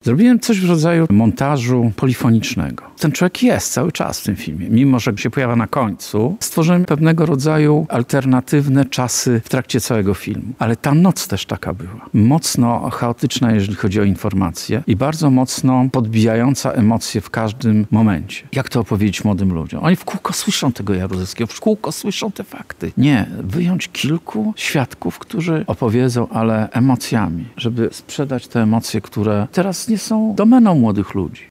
Zrobiłem coś w rodzaju montażu polifonicznego. Ten człowiek jest cały czas w tym filmie, mimo że się pojawia na końcu. Stworzyłem pewnego rodzaju alternatywne czasy w trakcie całego filmu. Ale ta noc też taka była. Mocno chaotyczna, jeżeli chodzi o informacje i bardzo mocno podbijająca emocje w każdym momencie. Jak to opowiedzieć młodym ludziom? Oni w kółko słyszą tego Jaruzelskiego, w kółko słyszą te fakty. Nie, wyjąć kilku świadków, którzy opowiedzą, ale emocjami, żeby sprzedać te emocje, które teraz nie są domeną młodych ludzi.